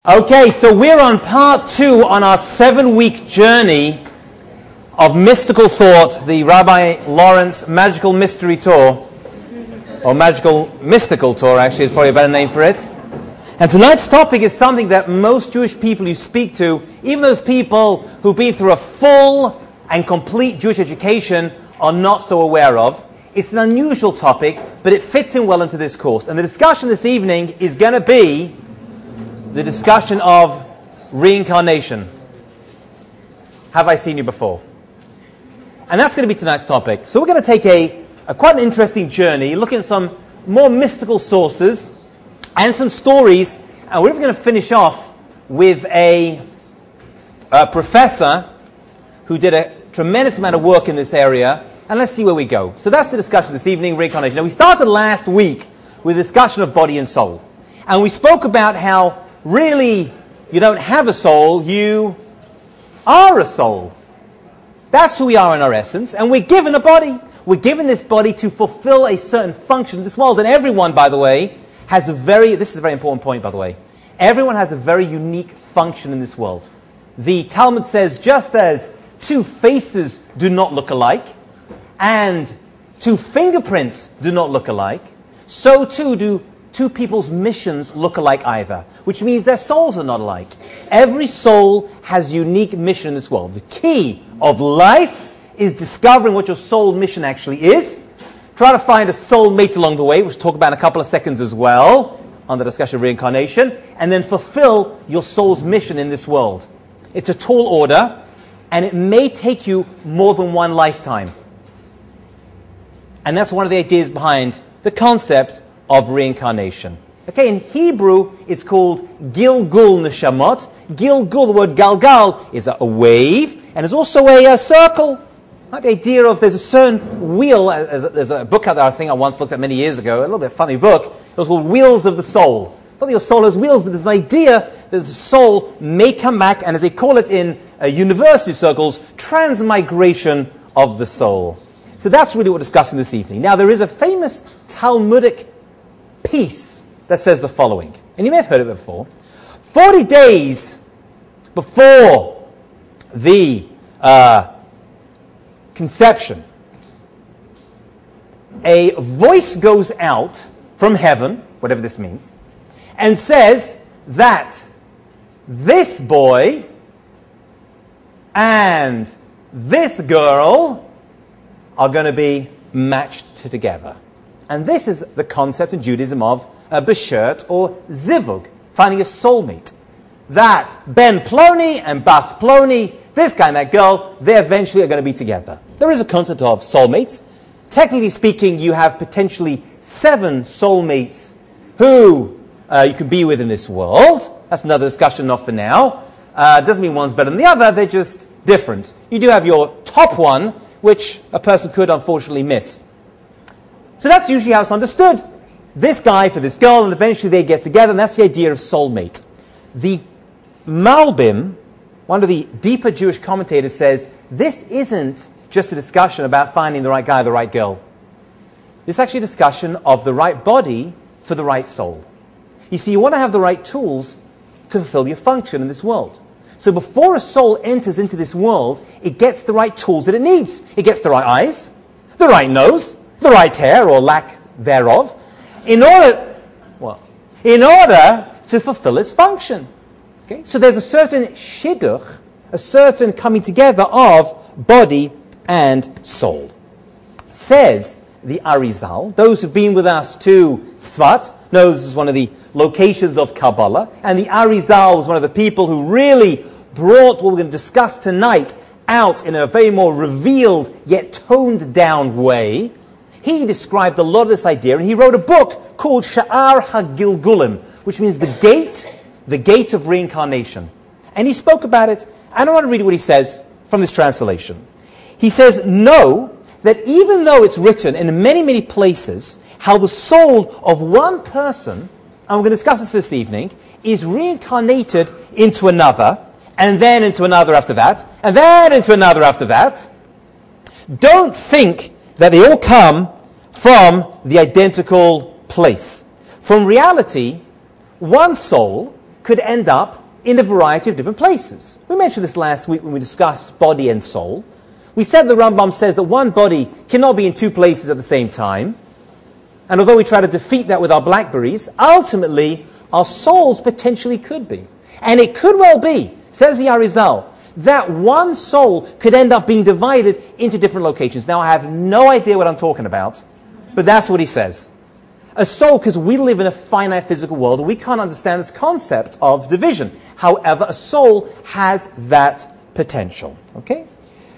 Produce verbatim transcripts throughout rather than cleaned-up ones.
Okay, so we're on part two on our seven-week journey of mystical thought, the Rabbi Lawrence Magical Mystery Tour, or Magical Mystical Tour, actually, is probably a better name for it. And tonight's topic is something that most Jewish people you speak to, even those people who've been through a full and complete Jewish education, are not so aware of. It's an unusual topic, but it fits in well into this course. And the discussion this evening is going to be the discussion of reincarnation. Have I seen you before? And that's going to be tonight's topic. So we're going to take a, a quite an interesting journey, looking at some more mystical sources and some stories. And we're going to finish off with a, a professor who did a tremendous amount of work in this area. And let's see where we go. So that's the discussion this evening, reincarnation. Now, we started last week with a discussion of body and soul. And we spoke about how really you don't have a soul, you are a soul. That's who we are in our essence. And we're given a body. We're given this body to fulfill a certain function in this world. And everyone, by the way, has a very, this is a very important point, by the way. Everyone has a very unique function in this world. The Talmud says, just as two faces do not look alike, and two fingerprints do not look alike, so too do two people's missions look alike either, which means their souls are not alike. Every soul has a unique mission in this world. The key of life is discovering what your soul mission actually is. Try to find a soul mate along the way, which we'll talk about in a couple of seconds as well, on the discussion of reincarnation, and then fulfill your soul's mission in this world. It's a tall order, and it may take you more than one lifetime. And that's one of the ideas behind the concept of reincarnation. Okay, in Hebrew, it's called Gilgul Neshamot. Gilgul, the word Galgal, is a, a wave, and there's also a, a circle. Like the idea of there's a certain wheel. There's a, there's a book out there, I think I once looked at many years ago, a little bit funny book. It was called Wheels of the Soul. Not that your soul has wheels, but there's an idea that the soul may come back, and as they call it in uh, university circles, transmigration of the soul. So that's really what we're discussing this evening. Now, there is a famous Talmudic piece that says the following, and you may have heard of it before. Forty days before the uh, conception, a voice goes out from heaven, whatever this means, and says that this boy and this girl are going to be matched together. And this is the concept in Judaism of a beshert or zivug, finding a soulmate. That Ben Ploni and Bas Ploni, this guy and that girl, they eventually are going to be together. There is a concept of soulmates. Technically speaking, you have potentially seven soulmates who uh, you can be with in this world. That's another discussion, not for now. Uh, doesn't mean one's better than the other, they're just different. You do have your top one, which a person could unfortunately miss. So that's usually how it's understood. This guy for this girl, and eventually they get together, and that's the idea of soulmate. The Malbim, one of the deeper Jewish commentators, says this isn't just a discussion about finding the right guy or the right girl. This is actually a discussion of the right body for the right soul. You see, you want to have the right tools to fulfill your function in this world. So before a soul enters into this world, it gets the right tools that it needs. It gets the right eyes, the right nose, the right hair, or lack thereof, in order, well, in order to fulfill its function. Okay? So there's a certain shidduch, a certain coming together of body and soul. Says the Arizal, those who've been with us to Tzfat, know this is one of the locations of Kabbalah, and the Arizal was one of the people who really brought what we're going to discuss tonight out in a very more revealed yet toned down way. He described a lot of this idea, and he wrote a book called Sha'ar HaGilgulim, which means the gate, the gate of reincarnation. And he spoke about it. I don't want to read what he says from this translation. He says, know that even though it's written in many, many places how the soul of one person, and we're going to discuss this this evening, is reincarnated into another, and then into another after that, and then into another after that, don't think that they all come from the identical place. From reality, one soul could end up in a variety of different places. We mentioned this last week when we discussed body and soul. We said the Rambam says that one body cannot be in two places at the same time. And although we try to defeat that with our blackberries, ultimately our souls potentially could be. And it could well be, says the Arizal, that one soul could end up being divided into different locations. Now, I have no idea what I'm talking about, but that's what he says. A soul, because we live in a finite physical world, we can't understand this concept of division. However, a soul has that potential. Okay?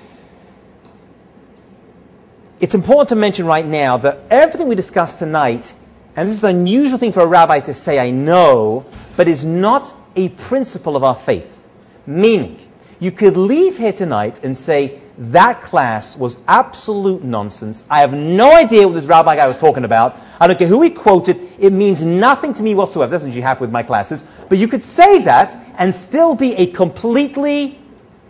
It's important to mention right now that everything we discussed tonight, and this is an unusual thing for a rabbi to say, I know, but is not a principle of our faith. Meaning, you could leave here tonight and say, that class was absolute nonsense. I have no idea what this rabbi guy was talking about. I don't care who he quoted. It means nothing to me whatsoever. Doesn't usually happen with my classes. But you could say that and still be a completely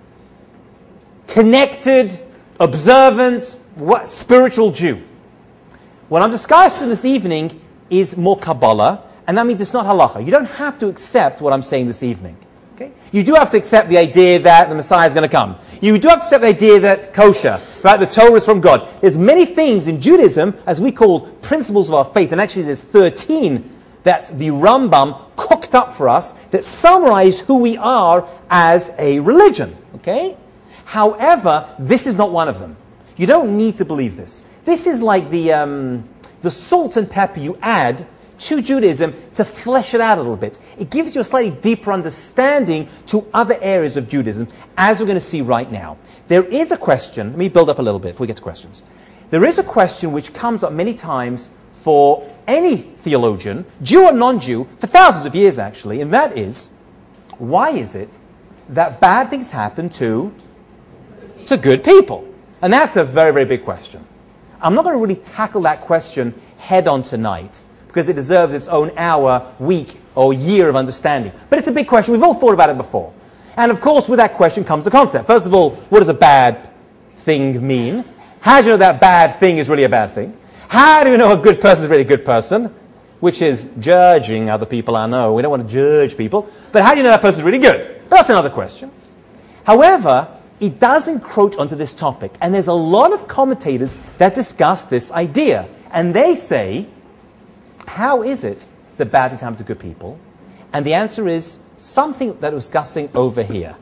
connected, observant, what, spiritual Jew. What I'm discussing this evening is more Kabbalah, and that means it's not halacha. You don't have to accept what I'm saying this evening. Okay? You do have to accept the idea that the Messiah is going to come. You do have to accept the idea that kosher, right, the Torah is from God. There's many things in Judaism, as we call principles of our faith, and actually there's thirteen that the Rambam cooked up for us that summarize who we are as a religion. Okay? However, this is not one of them. You don't need to believe this. This is like the um, the salt and pepper you add to Judaism to flesh it out a little bit. It gives you a slightly deeper understanding to other areas of Judaism, as we're going to see right now. There is a question, let me build up a little bit before we get to questions. There is a question which comes up many times for any theologian, Jew or non-Jew, for thousands of years actually, and that is, why is it that bad things happen to, to good people? And that's a very, very big question. I'm not going to really tackle that question head on tonight, because it deserves its own hour, week, or year of understanding. But it's a big question. We've all thought about it before. And of course, with that question comes the concept. First of all, what does a bad thing mean? How do you know that bad thing is really a bad thing? How do you know a good person is really a good person? Which is judging other people, I know. We don't want to judge people. But how do you know that person is really good? But that's another question. However, it does encroach onto this topic. And there's a lot of commentators that discuss this idea. And they say, how is it that bad things happen to good people? And the answer is something that we're discussing over here.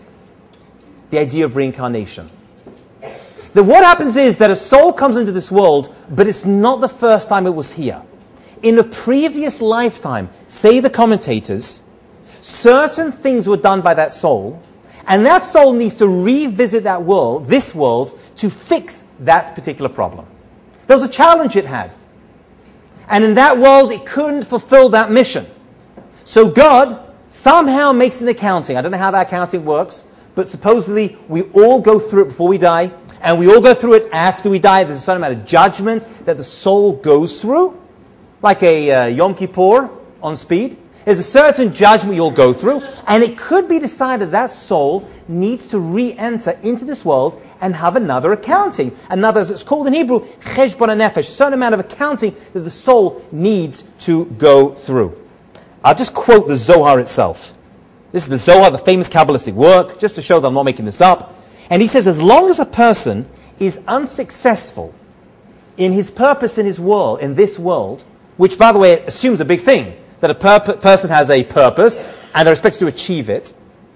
The idea of reincarnation. That what happens is that a soul comes into this world, but it's not the first time it was here. In a previous lifetime, say the commentators, certain things were done by that soul, and that soul needs to revisit that world, this world, to fix that particular problem. There was a challenge it had. And in that world, it couldn't fulfill that mission. So God somehow makes an accounting. I don't know how that accounting works, but supposedly we all go through it before we die, and we all go through it after we die. There's a certain amount of judgment that the soul goes through, like a uh, Yom Kippur on speed. There's a certain judgment you'll go through, and it could be decided that soul needs to re-enter into this world and have another accounting. Another, it's called in Hebrew, cheshbon hanefesh, a certain amount of accounting that the soul needs to go through. I'll just quote the Zohar itself. This is the Zohar, the famous Kabbalistic work, just to show that I'm not making this up. And he says, as long as a person is unsuccessful in his purpose in his world, in this world, which, by the way, assumes a big thing, that a per- person has a purpose and they're expected to achieve it.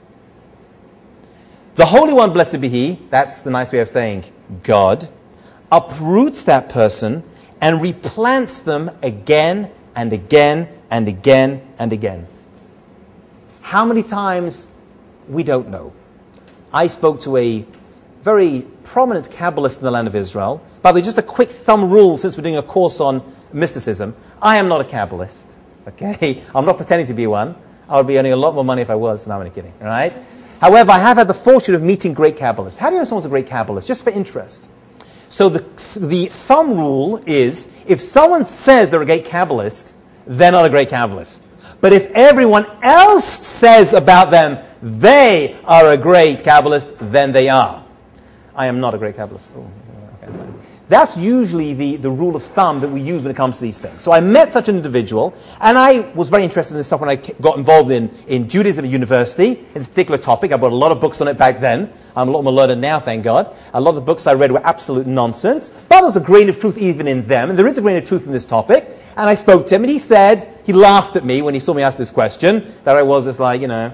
The Holy One, blessed be He, that's the nice way of saying God, uproots that person and replants them again and again and again and again. How many times? We don't know. I spoke to a very prominent Kabbalist in the land of Israel. By the way, just a quick thumb rule, since we're doing a course on mysticism, I am not a Kabbalist. Okay? I'm not pretending to be one. I would be earning a lot more money if I was. No, I'm only kidding. All right? However, I have had the fortune of meeting great Kabbalists. How do you know someone's a great Kabbalist? Just for interest. So the, the thumb rule is, if someone says they're a great Kabbalist, they're not a great Kabbalist. But if everyone else says about them, they are a great Kabbalist, then they are. I am not a great Kabbalist. Oh, okay. That's usually the, the rule of thumb that we use when it comes to these things. So I met such an individual, and I was very interested in this stuff when I got involved in, in Judaism at university, in this particular topic. I bought a lot of books on it back then. I'm a lot more learned now, thank God. A lot of the books I read were absolute nonsense, but there's a grain of truth even in them, and there is a grain of truth in this topic. And I spoke to him, and he said, he laughed at me when he saw me ask this question, that I was just like, you know,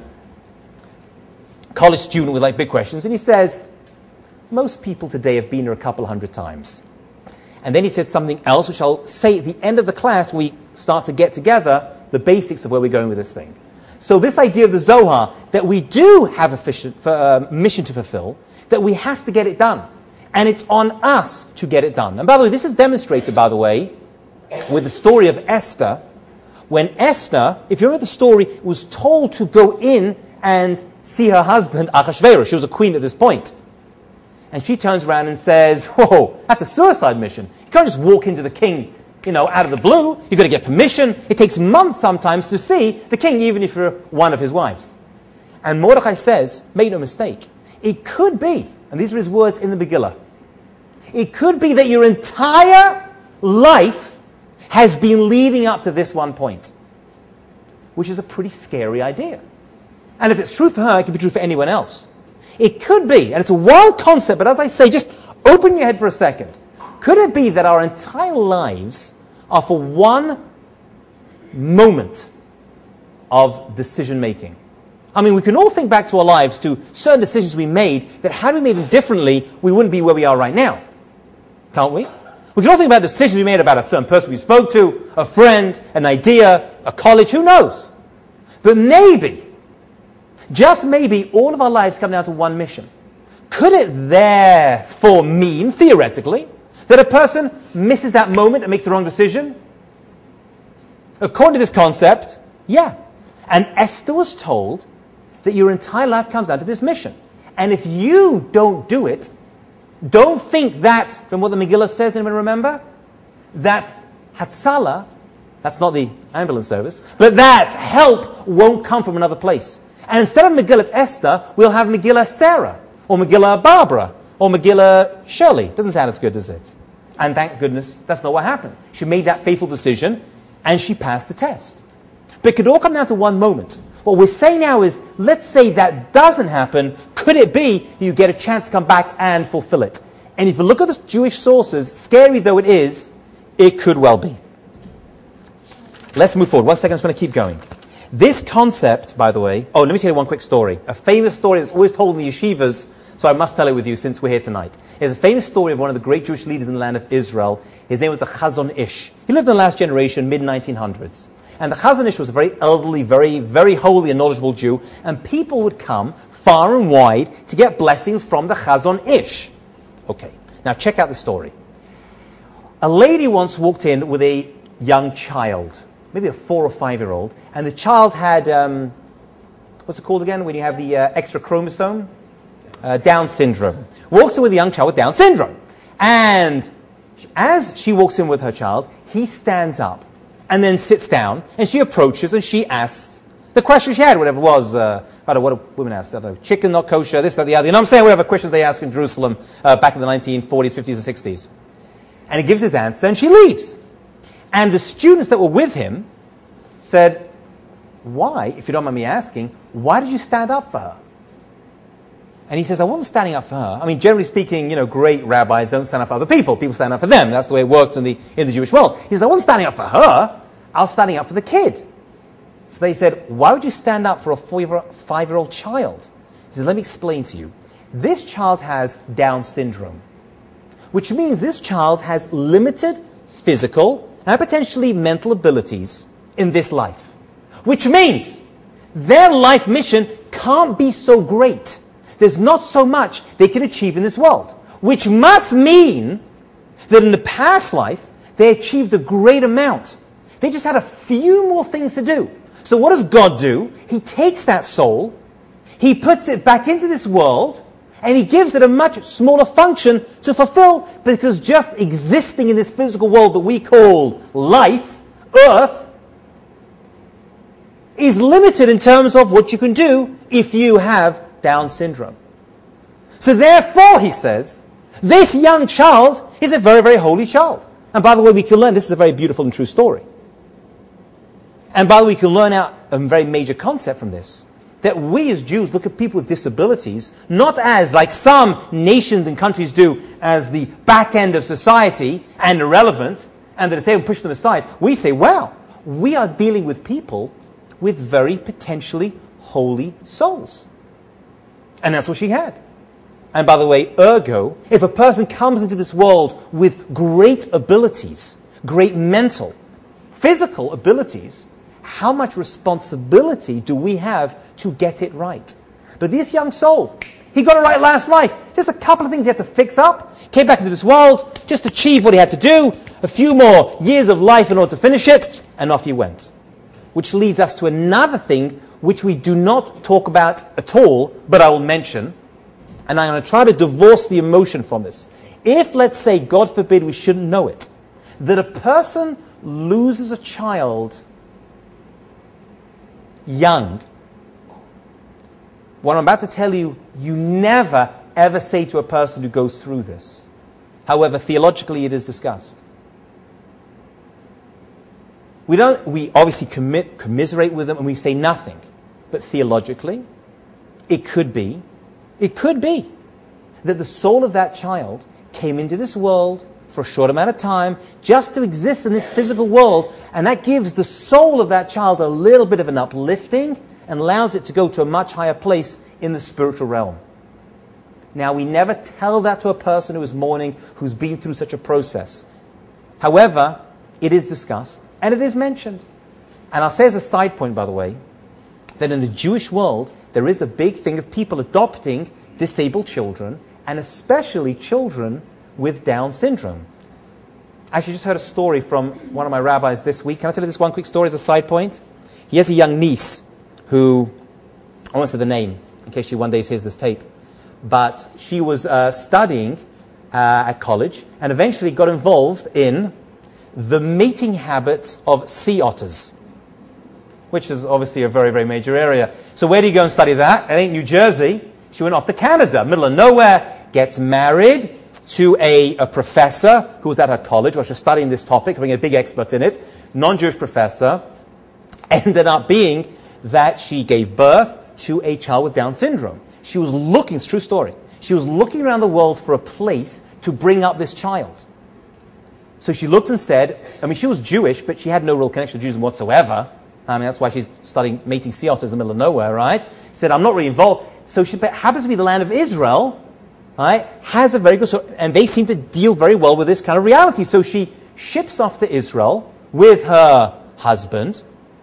college student with like big questions, and he says, most people today have been here a couple hundred times. And then he said something else, which I'll say at the end of the class, we start to get together the basics of where we're going with this thing. So this idea of the Zohar, that we do have a uh, mission to fulfill, that we have to get it done. And it's on us to get it done. And by the way, this is demonstrated, by the way, with the story of Esther. When Esther, if you remember the story, was told to go in and see her husband, Ahasuerus. She was a queen at this point. And she turns around and says, whoa, that's a suicide mission. You can't just walk into the king, you know, out of the blue. You've got to get permission. It takes months sometimes to see the king, even if you're one of his wives. And Mordechai says, make no mistake, it could be, and these are his words in the Megillah, it could be that your entire life has been leading up to this one point, which is a pretty scary idea. And if it's true for her, it could be true for anyone else. It could be, and it's a wild concept, but as I say, just open your head for a second. Could it be that our entire lives are for one moment of decision-making? I mean, we can all think back to our lives, to certain decisions we made, that had we made them differently, we wouldn't be where we are right now. Can't we? We can all think about decisions we made about a certain person we spoke to, a friend, an idea, a college, who knows? But maybe, just maybe, all of our lives come down to one mission. Could it therefore mean, theoretically, that a person misses that moment and makes the wrong decision? According to this concept, yeah. And Esther was told that your entire life comes down to this mission. And if you don't do it, don't think that, from what the Megillah says, anyone remember? That Hatzalah, that's not the ambulance service, but that help won't come from another place. And instead of Megillah Esther, we'll have Megillah Sarah, or Megillah Barbara, or Megillah Shirley. Doesn't sound as good, does it? And thank goodness that's not what happened. She made that faithful decision, and she passed the test. But it could all come down to one moment. What we're saying now is, let's say that doesn't happen. Could it be you get a chance to come back and fulfill it? And if you look at the Jewish sources, scary though it is, it could well be. Let's move forward. One second, I'm just going to keep going. This concept, by the way, oh, let me tell you one quick story. A famous story that's always told in the yeshivas, so I must tell it with you since we're here tonight. There's a famous story of one of the great Jewish leaders in the land of Israel. His name was the Chazon Ish. He lived in the last generation, mid nineteen hundreds. And the Chazon Ish was a very elderly, very, very holy and knowledgeable Jew, and people would come far and wide to get blessings from the Chazon Ish. Okay, now check out the story. A lady once walked in with a young child, maybe a four or five-year-old, and the child had, um, what's it called again, when you have the uh, extra chromosome? Uh, Down syndrome. Walks in with a young child with Down syndrome. And as she walks in with her child, he stands up and then sits down, and she approaches and she asks the question she had, whatever it was, uh, I don't know what do women ask, I don't know, chicken not kosher, this, that, the other. You know what I'm saying? Whatever questions they ask in Jerusalem uh, back in the nineteen forties, fifties, and sixties. And he gives his answer, and she leaves. And the students that were with him said, why, if you don't mind me asking, why did you stand up for her? And he says, I wasn't standing up for her. I mean, generally speaking, you know, great rabbis don't stand up for other people. People stand up for them. That's the way it works in the, in the Jewish world. He says, I wasn't standing up for her. I was standing up for the kid. So they said, why would you stand up for a five-year-old child? He says, let me explain to you. This child has Down syndrome, which means this child has limited physical and potentially mental abilities in this life, which means their life mission can't be so great. There's not so much they can achieve in this world, which must mean that in the past life, they achieved a great amount. They just had a few more things to do. So what does God do? He takes that soul, he puts it back into this world, and he gives it a much smaller function to fulfill, because just existing in this physical world that we call life, earth, is limited in terms of what you can do if you have Down syndrome. So therefore, he says, this young child He's a very, very holy child. And by the way, we can learn, this is a very beautiful and true story. And by the way, we can learn out a very major concept from this. That we as Jews look at people with disabilities not as, like some nations and countries do, as the back end of society and irrelevant, and the disabled push them aside. We say, wow, we are dealing with people with very potentially holy souls. And that's what she had. And by the way, ergo, if a person comes into this world with great abilities, great mental, physical abilities, how much responsibility do we have to get it right? But this young soul, he got it right last life. Just a couple of things he had to fix up. Came back into this world, just achieved what he had to do. A few more years of life in order to finish it. And off he went. Which leads us to another thing which we do not talk about at all, but I will mention. And I'm going to try to divorce the emotion from this. If, let's say, God forbid, we shouldn't know it, that a person loses a child young, what I'm about to tell you, you never, ever say to a person who goes through this. However, theologically it is discussed. We don't, we obviously commit, commiserate with them and we say nothing. But theologically, it could be, it could be that the soul of that child came into this world for a short amount of time just to exist in this physical world, and that gives the soul of that child a little bit of an uplifting and allows it to go to a much higher place in the spiritual realm. Now, we never tell that to a person who is mourning, who's been through such a process. However, it is discussed and it is mentioned. And I'll say as a side point, by the way, that in the Jewish world, there is a big thing of people adopting disabled children, and especially children with Down syndrome. I actually just heard a story from one of my rabbis this week. Can I tell you this one quick story as a side point? He has a young niece who, I won't say the name in case she one day hears this tape, but she was uh, studying uh, at college and eventually got involved in the mating habits of sea otters, which is obviously a very, very major area. So where do you go and study that? It ain't New Jersey. She went off to Canada, middle of nowhere, gets married to a, a professor who was at her college, while she was studying this topic, being a big expert in it, non-Jewish professor. Ended up being that she gave birth to a child with Down syndrome. She was looking, it's a true story, she was looking around the world for a place to bring up this child. So she looked and said, I mean, she was Jewish, but she had no real connection to Judaism whatsoever. I mean, that's why she's studying mating sea otters in the middle of nowhere, right? She said, I'm not really involved. So she happens to be the land of Israel, right? Has a very good, so, and they seem to deal very well with this kind of reality. So she ships off to Israel with her husband.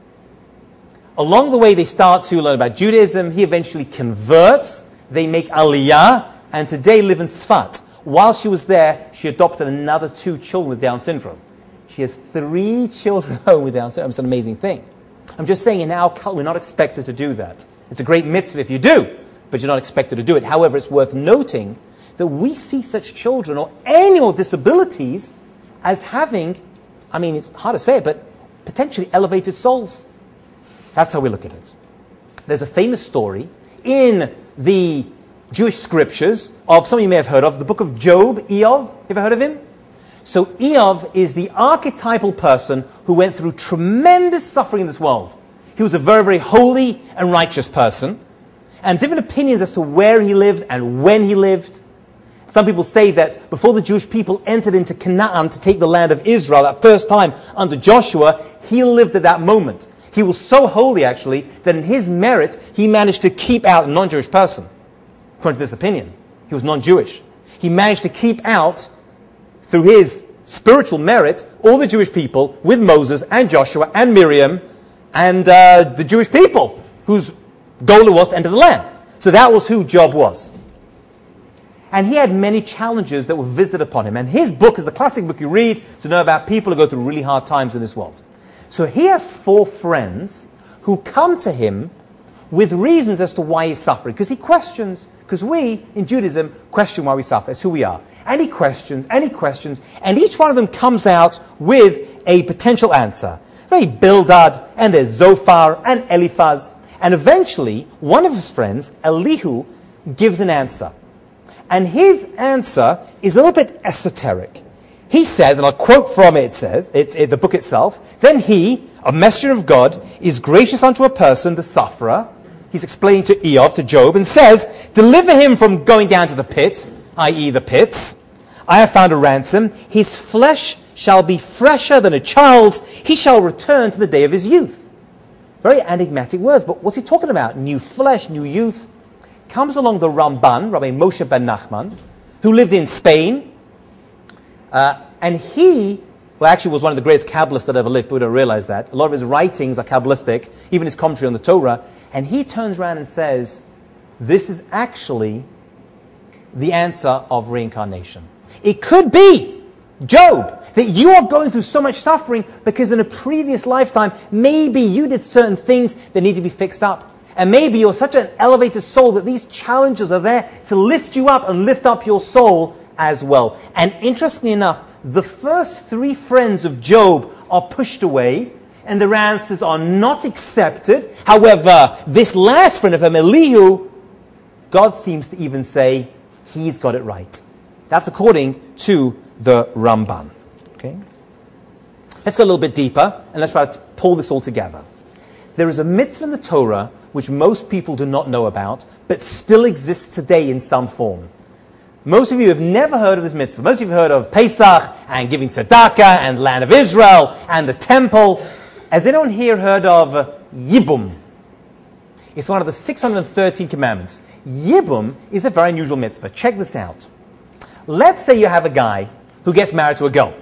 Along the way, they start to learn about Judaism. He eventually converts. They make Aliyah, and today live in Sfat. While she was there, she adopted another two children with Down syndrome. She has three children home with Down syndrome. It's an amazing thing. I'm just saying, in our culture, we're not expected to do that. It's a great mitzvah if you do, but you're not expected to do it. However, it's worth noting that we see such children or any or disabilities as having, I mean, it's hard to say it, but potentially elevated souls. That's how we look at it. There's a famous story in the Jewish scriptures of, some of you may have heard of, the book of Job, Eov. You ever heard of him? So Eov is the archetypal person who went through tremendous suffering in this world. He was a very, very holy and righteous person. And different opinions as to where he lived and when he lived. Some people say that before the Jewish people entered into Canaan to take the land of Israel, that first time under Joshua, he lived at that moment. He was so holy, actually, that in his merit, he managed to keep out a non-Jewish person. According to this opinion, he was non-Jewish. He managed to keep out, through his spiritual merit, all the Jewish people with Moses and Joshua and Miriam and uh, the Jewish people whose goal it was to enter the land. So that was who Job was. And he had many challenges that were visited upon him. And his book is the classic book you read to know about people who go through really hard times in this world. So he has four friends who come to him with reasons as to why he's suffering. Because he questions, because we, in Judaism, question why we suffer. It's who we are. And he questions, and he questions, and each one of them comes out with a potential answer. Very Bildad, and there's Zophar, and Eliphaz. And eventually, one of his friends, Elihu, gives an answer. And his answer is a little bit esoteric. He says, and I'll quote from it, it says, it's in the book itself, then he, a messenger of God, is gracious unto a person, the sufferer. He's explaining to Eov, to Job, and says, deliver him from going down to the pit, that is the pits. I have found a ransom. His flesh shall be fresher than a child's. He shall return to the day of his youth. Very enigmatic words, but what's he talking about? New flesh, new youth. Comes along the Ramban, Rabbi Moshe ben Nachman, who lived in Spain. Uh, and he, well, actually was one of the greatest Kabbalists that ever lived, but we don't realize that. A lot of his writings are Kabbalistic, even his commentary on the Torah. And he turns around and says, this is actually the answer of reincarnation. It could be, Job, that you are going through so much suffering because in a previous lifetime, maybe you did certain things that need to be fixed up. And maybe you're such an elevated soul that these challenges are there to lift you up and lift up your soul as well. And interestingly enough, the first three friends of Job are pushed away and their answers are not accepted. However, this last friend of him, Elihu, God seems to even say he's got it right. That's according to the Ramban. Okay? Let's go a little bit deeper and let's try to pull this all together. There is a mitzvah in the Torah which most people do not know about, but still exists today in some form. Most of you have never heard of this mitzvah. Most of you have heard of Pesach and giving tzedakah and the land of Israel and the temple. Has anyone here heard of uh, Yibum? It's one of the six hundred thirteen commandments. Yibum is a very unusual mitzvah. Check this out. Let's say you have a guy who gets married to a girl,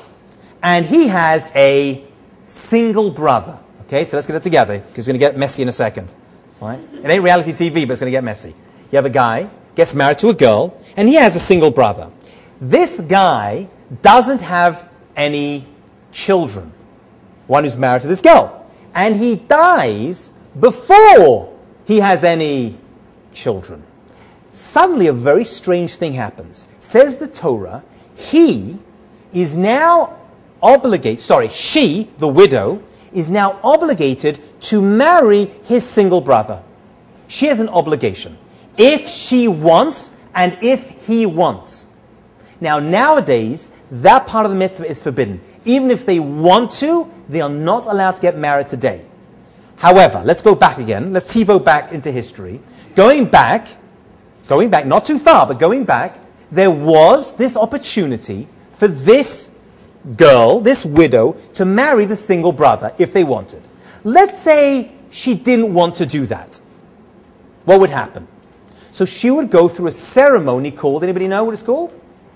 and he has a single brother. Okay, so let's get it together, because it's going to get messy in a second. Right? It ain't reality T V, but it's going to get messy. You have a guy, gets married to a girl, and he has a single brother. This guy doesn't have any children, one who's married to this girl. And he dies before he has any children. Suddenly a very strange thing happens. Says the Torah, he is now obligated, sorry, she, the widow, is now obligated to marry his single brother. She has an obligation. If she wants and if he wants. Now, nowadays, that part of the mitzvah is forbidden. Even if they want to, they are not allowed to get married today. However, let's go back again. Let's TiVo back into history. Going back, going back, not too far, but going back, there was this opportunity for this girl, this widow, to marry the single brother if they wanted. Let's say she didn't want to do that. What would happen? So she would go through a ceremony called, anybody know what it's called?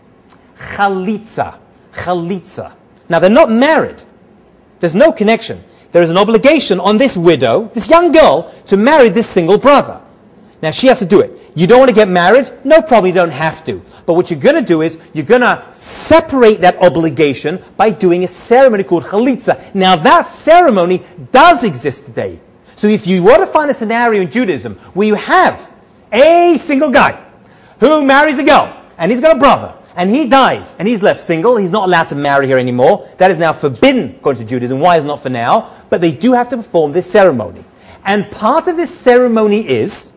Chalitza. Chalitza. Now, they're not married. There's no connection. There is an obligation on this widow, this young girl, to marry this single brother. Now, she has to do it. You don't want to get married? No problem, you don't have to. But what you're going to do is, you're going to separate that obligation by doing a ceremony called Chalitza. Now, that ceremony does exist today. So if you want to find a scenario in Judaism where you have a single guy who marries a girl, and he's got a brother, and he dies, and he's left single, he's not allowed to marry her anymore. That is now forbidden, according to Judaism. Why is it not for now? But they do have to perform this ceremony. And part of this ceremony is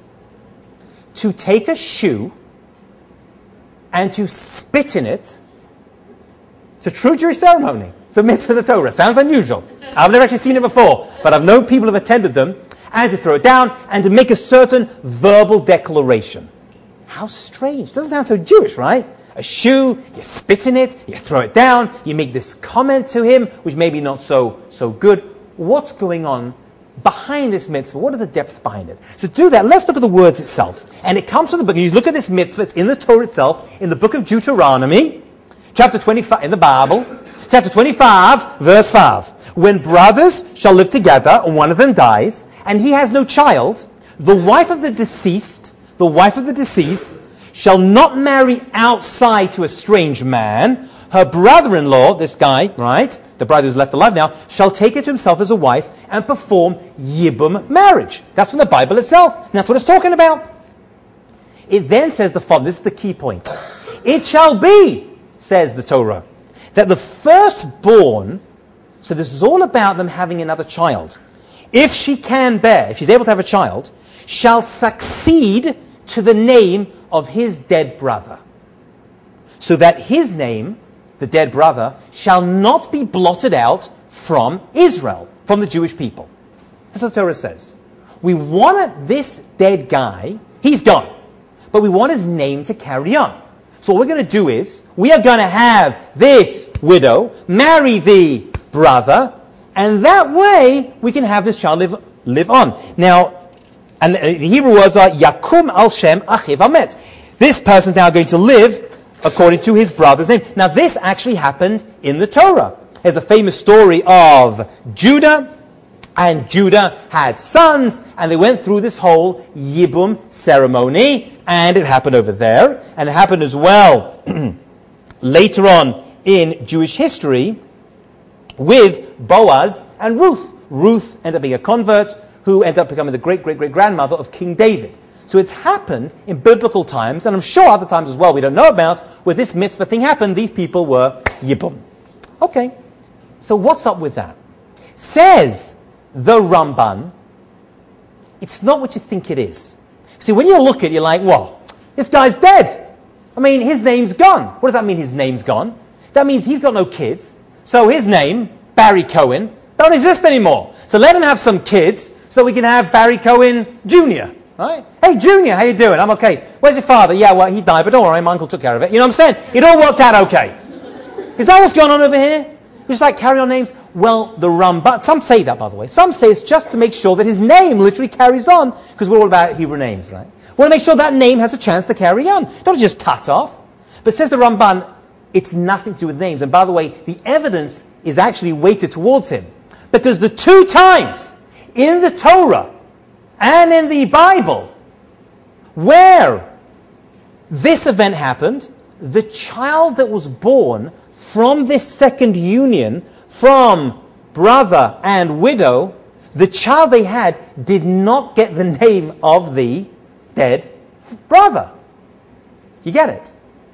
to take a shoe and to spit in it. It's a true Jewish ceremony. It's a mitzvah of the Torah. Sounds unusual. I've never actually seen it before, but I've known people who have attended them, and to throw it down and to make a certain verbal declaration. How strange. Doesn't sound so Jewish, right? A shoe, you spit in it, you throw it down, you make this comment to him, which may be not so, so good. What's going on behind this mitzvah? What is the depth behind it? So to do that, let's look at the words itself. And it comes from the book, and you look at this mitzvah, it's in the Torah itself, in the book of Deuteronomy, chapter twenty-five, in the Bible, chapter twenty-five, verse five. When brothers shall live together, and one of them dies, and he has no child, the wife of the deceased, the wife of the deceased, shall not marry outside to a strange man. Her brother-in-law, this guy, right, the brother who's left alive now, shall take her to himself as a wife and perform Yibum marriage. That's from the Bible itself. And that's what it's talking about. It then says the following. This is the key point. It shall be, says the Torah, that the firstborn, so this is all about them having another child, if she can bear, if she's able to have a child, shall succeed to the name of his dead brother, so that his name, the dead brother, shall not be blotted out from Israel, from the Jewish people. That's what the Torah says. We want this dead guy, he's gone, but we want his name to carry on. So what we're going to do is, we are going to have this widow marry the brother, and that way we can have this child live, live on. Now, and the Hebrew words are Yakum al Shem Achiv Amet. This person is now going to live according to his brother's name. Now, this actually happened in the Torah. There's a famous story of Judah, and Judah had sons, and they went through this whole Yibum ceremony, and it happened over there, and it happened as well later on in Jewish history with Boaz and Ruth. Ruth ended up being a convert who ended up becoming the great-great-great-grandmother of King David. So it's happened in biblical times, and I'm sure other times as well we don't know about, where this mitzvah thing happened, these people were Yibum. Okay, so what's up with that? Says the Ramban, it's not what you think it is. See, when you look at it, you're like, well, this guy's dead. I mean, his name's gone. What does that mean, his name's gone? That means he's got no kids, so his name, Barry Cohen, don't exist anymore. So let him have some kids, so we can have Barry Cohen Junior Right? Hey, Junior, how you doing? I'm okay. Where's your father? Yeah, well, he died, but don't worry, my uncle took care of it. You know what I'm saying? It all worked out okay. Is that what's going on over here? We just like carry on names? Well, the Ramban, some say that, by the way. Some say it's just to make sure that his name literally carries on, because we're all about Hebrew names, right? We want to make sure that name has a chance to carry on. Don't just cut off. But says the Ramban, it's nothing to do with names. And by the way, the evidence is actually weighted towards him. Because the two times in the Torah and in the Bible where this event happened, the child that was born from this second union, from brother and widow, the child they had did not get the name of the dead brother. You get it?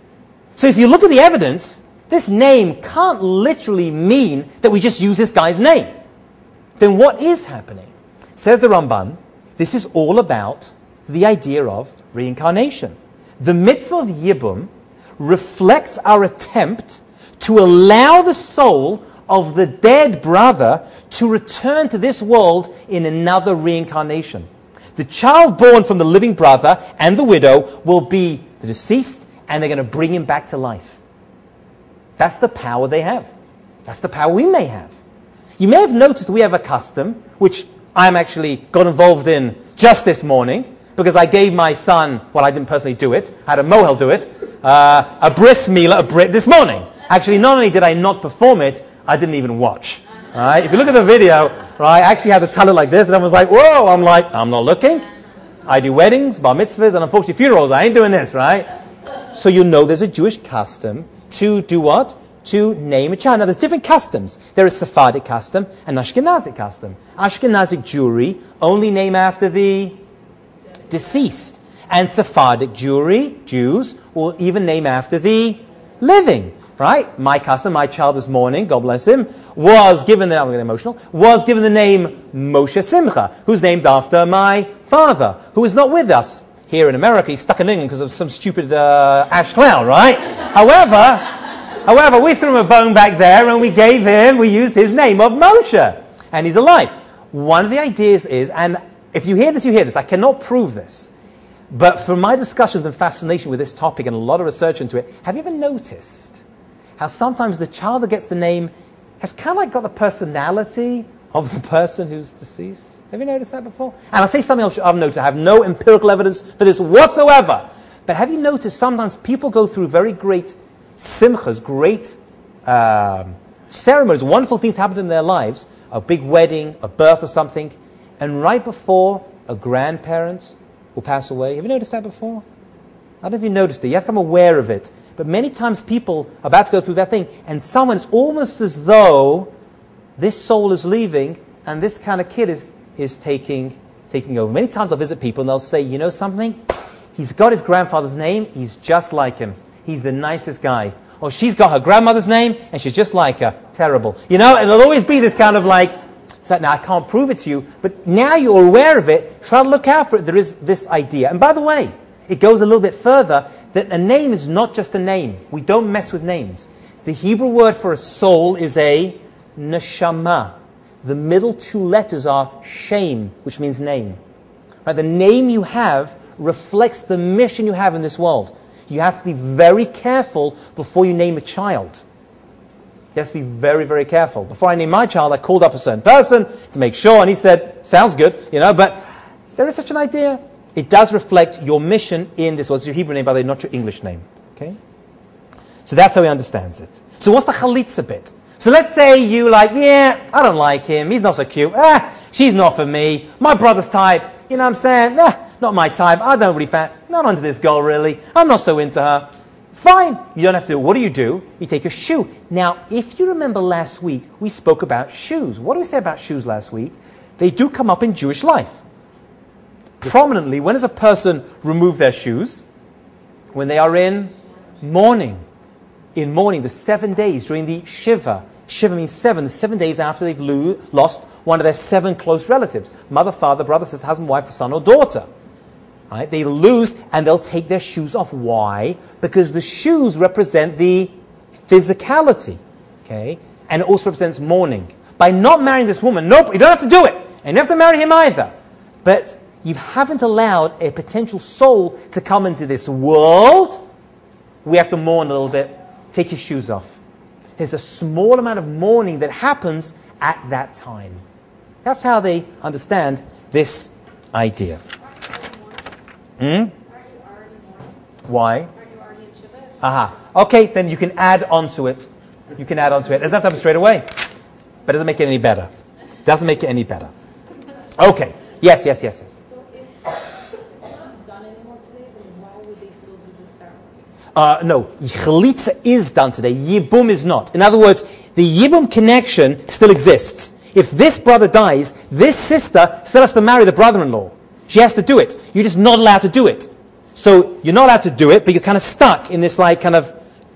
So if you look at the evidence, this name can't literally mean that we just use this guy's name. Then what is happening? Says the Ramban, this is all about the idea of reincarnation. The mitzvah of Yibum reflects our attempt to allow the soul of the dead brother to return to this world in another reincarnation. The child born from the living brother and the widow will be the deceased, and they're going to bring him back to life. That's the power they have. That's the power we may have. You may have noticed we have a custom, which I'm actually got involved in just this morning, because I gave my son, well, I didn't personally do it, I had a mohel do it, uh, a bris milah, a brit this morning. Actually, not only did I not perform it, I didn't even watch. Right? If you look at the video, right, I actually had to tell it like this, and I was like, whoa, I'm like, I'm not looking. I do weddings, bar mitzvahs, and unfortunately funerals. I ain't doing this, right? So you know there's a Jewish custom to do what? To name a child. Now there's different customs. There is Sephardic custom and Ashkenazic custom. Ashkenazic Jewry only name after the deceased. And Sephardic Jewry, Jews, will even name after the living. Right? My custom, my child this morning, God bless him, was given the, I'm getting emotional, was given the name Moshe Simcha, who's named after my father, who is not with us here in America. He's stuck in England because of some stupid uh, ash cloud, right? However, however, we threw him a bone back there and we gave him, we used his name of Moshe. And he's alive. One of the ideas is, and if you hear this, you hear this. I cannot prove this. But from my discussions and fascination with this topic and a lot of research into it, have you ever noticed how sometimes the child that gets the name has kind of like got the personality of the person who's deceased? Have you noticed that before? And I'll say something else I've noticed. I have no empirical evidence for this whatsoever. But have you noticed sometimes people go through very great simchas, great um, ceremonies, wonderful things happen in their lives, a big wedding, a birth or something, and right before a grandparent will pass away. Have you noticed that before? I don't know if you noticed it. You have to become aware of it. But many times people are about to go through that thing, and someone, it's almost as though this soul is leaving, and this kind of kid is, is taking, taking over. Many times I'll visit people, and they'll say, you know something? He's got his grandfather's name, he's just like him. He's the nicest guy. Or she's got her grandmother's name, and she's just like her. Terrible. You know, and there'll always be this kind of like, so now I can't prove it to you, but now you're aware of it, try to look out for it. There is this idea. And by the way, It goes a little bit further, that a name is not just a name. We don't mess with names. The Hebrew word for a soul is a neshama. The middle two letters are shem, which means name. Right? The name you have reflects the mission you have in this world. You have to be very careful before you name a child. You have to be very, very careful. Before I named my child, I called up a certain person to make sure, and he said, sounds good, you know, but there is such an idea. It does reflect your mission in this world. It's your Hebrew name, by the way, not your English name. Okay? So that's how he understands it. So what's the chalitza bit? So let's say you like, yeah, I don't like him. He's not so cute. Ah, she's not for me. My brother's type. You know what I'm saying? Ah, not my type. I don't really fan. Not onto this girl, really. I'm not so into her. Fine. You don't have to do it. What do you do? You take a shoe. Now, if you remember last week, we spoke about shoes. What do we say about shoes last week? They do come up in Jewish life. Prominently, when does a person remove their shoes? When they are in mourning. In mourning, the seven days during the Shiva. Shiva means seven, the seven days after they've lo- lost one of their seven close relatives. Mother, father, brother, sister, husband, wife, son, or daughter. Right? They lose and they'll take their shoes off. Why? Because the shoes represent the physicality. Okay? And it also represents mourning. By not marrying this woman, nope, you don't have to do it. And you don't have to marry him either. But you haven't allowed a potential soul to come into this world. We have to mourn a little bit. Take your shoes off. There's a small amount of mourning that happens at that time. That's how they understand this idea. Hmm? Why? Aha. Okay, then you can add on to it. You can add on to it. It doesn't have to happen straight away. But it doesn't make it any better. Doesn't make it any better. Okay. Yes, yes, yes, yes. So if it's not done anymore today, then why would they still do this ceremony? Uh, no, chalitza is done today. Yibum is not. In other words, the Yibum connection still exists. If this brother dies, this sister still has to marry the brother-in-law. She has to do it. You're just not allowed to do it. So you're not allowed to do it, but you're kind of stuck in this like kind of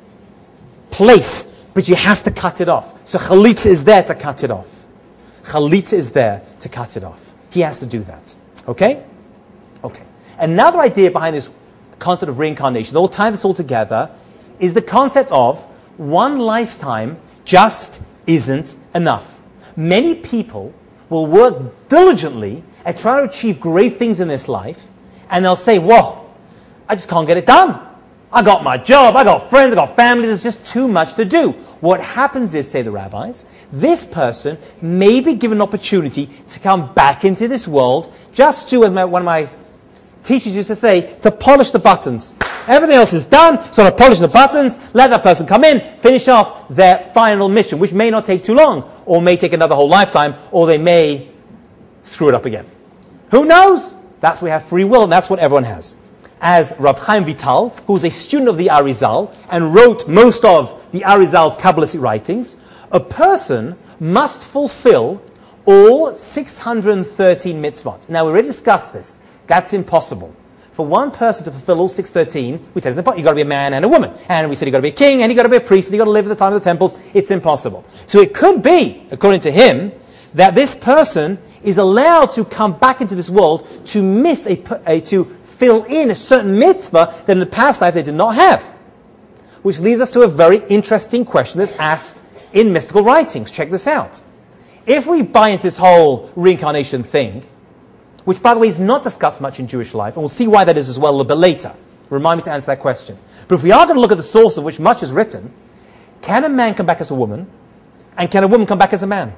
place. But you have to cut it off. So chalitza is there to cut it off. Chalitza is there to cut it off. He has to do that. Okay? Okay. Another idea behind this concept of reincarnation, they'll tie this all together, is the concept of one lifetime just isn't enough. Many people will work diligently at trying to achieve great things in this life, and they'll say, whoa, I just can't get it done. I got my job, I got friends, I got family, there's just too much to do. What happens is, say the rabbis, this person may be given an opportunity to come back into this world just to, as my, one of my teachers used to say, to polish the buttons. Everything else is done, so to polish the buttons, let that person come in, finish off their final mission, which may not take too long, or may take another whole lifetime, or they may screw it up again. Who knows? That's why we have free will, and that's what everyone has. As Rav Chaim Vital, who was a student of the Arizal and wrote most of the Arizal's Kabbalistic writings, a person must fulfill all six hundred thirteen mitzvot. Now, we already discussed this. That's impossible. For one person to fulfill all six hundred thirteen, we said it's impossible. You've got to be a man and a woman. And we said you've got to be a king, and you've got to be a priest, and you've got to live at the time of the temples. It's impossible. So it could be, according to him, that this person is allowed to come back into this world to miss a, a to fill in a certain mitzvah that in the past life they did not have. Which leads us to a very interesting question that's asked in mystical writings. Check this out. If we buy into this whole reincarnation thing, which by the way is not discussed much in Jewish life, and we'll see why that is as well a little bit later. Remind me to answer that question. But if we are going to look at the source of which much is written, can a man come back as a woman? And can a woman come back as a man?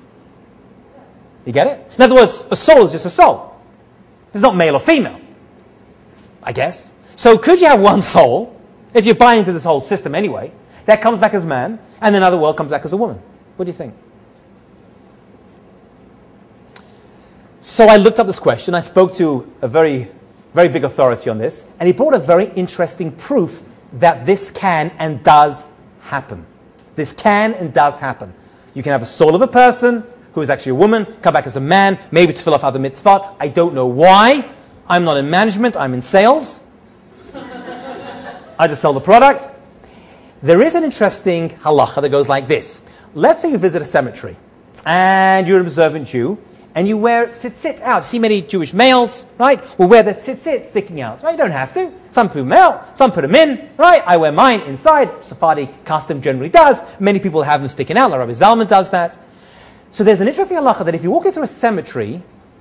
You get it? In other words, a soul is just a soul. It's not male or female, I guess. So could you have one soul, if you buy into this whole system anyway, that comes back as a man, and then another world comes back as a woman? What do you think? So I looked up this question. I spoke to a very, very big authority on this, and he brought a very interesting proof that this can and does happen. This can and does happen. You can have the soul of a person who is actually a woman, come back as a man, maybe to fill off other mitzvot. I don't know why. I'm not in management, I'm in sales. I just sell the product. There is an interesting halacha that goes like this. Let's say you visit a cemetery, and you're an observant Jew, and you wear tzitzit out. See many Jewish males, right, will wear the tzitzit sticking out. Right? You don't have to. Some put them out, some put them in, right? I wear mine inside. Sephardi custom generally does. Many people have them sticking out, like Rabbi Zalman does that. So there's an interesting halacha that if you're walking through a cemetery